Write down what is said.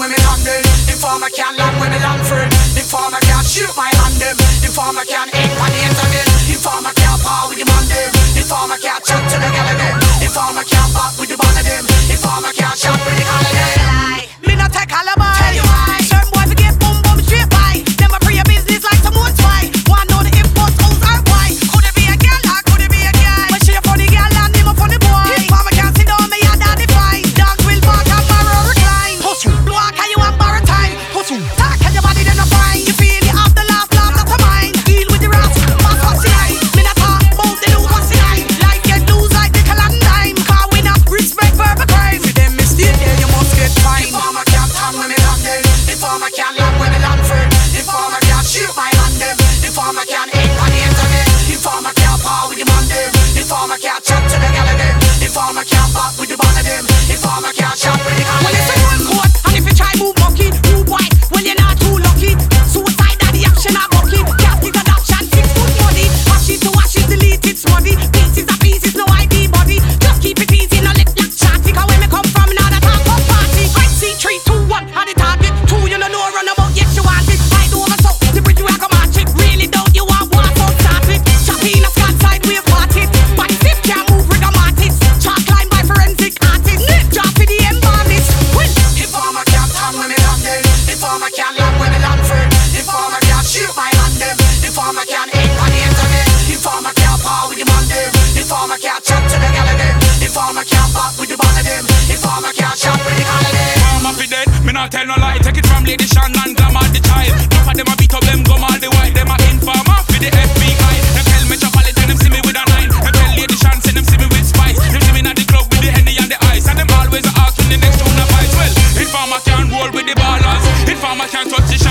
when me handle. Informer can land when me land friend. Informer can shoot my hand them. Informer can aim on the internet. Informer can power with the man them. Informer can chat to the gal them. Informer can back with the band of them. Informer can shot with the gal them. Me not take alibi. Tell you why. Certain boys we get boom boom straight by. Them a free a business like some old spy. Want know the import hoes are why. Could it be a gal or could it be a guy? But she a funny gal and him a funny boy. Informer can sit down me and daddy fine. Dogs will bark and borrow recline. Pussy, blow out can you want borrow time? Pussy, talk and your body then a fine. You feel you have the laugh that's a mine. Deal with the rats, pass what's the eye. Me not talk about the new what's the eye. Like get loose like the calandine. Car we not respect verbal crime. For them mistake yeah you must get fined. Informer can stand when me land them. Informer can land when me land friend. Informer can shoot my hand them. Informer can aim on the internet. Informer can power with the man them. Informer can chat to the gal them. Informer can back with the band of them. Informer can shot with the gal them. Well it's a one court and if you try move monkey, move white, well you're not too lucky. Suicide that the action are bucky. Casket adoption, 6 foot body. Wash it, delete it, smuddy. Pieces are pieces, no ID body. Just keep it easy, no let black chat. Because where me come from, now that talk up party. I see 3, 2, 1, and the target. 2, you know run about, yes you want it. I do over so, the bridge we are come match it. Really don't you want one, so start it. Choppy in a scan side, we've got it. Body stiff, can't move, rigamatis. Chalk line by forensic artist. Drop for the embalmist. Informer can't stand when me land them. Informer can land when me land friend. Informer can shoot my hand them. Informer can aim on the internet. Informer can power with the man them. Informer can chat to the gal them. Informer can back with the band of them. Informer can shot with the gal them. Informer fi dead, me not tell no lie. Take it from Lady Shan and Glamour the child. Enough of them a beat up them gum all the while. Them a informer fi the FBI. Them tell Metropolitan them see me with a 9. Them tell Lady Shan say them see me with spice. Them see me at the club with the Henny and the ice. And them always ask when the next tune a fight. Well, informer can roll with the ballers. Informer can touch the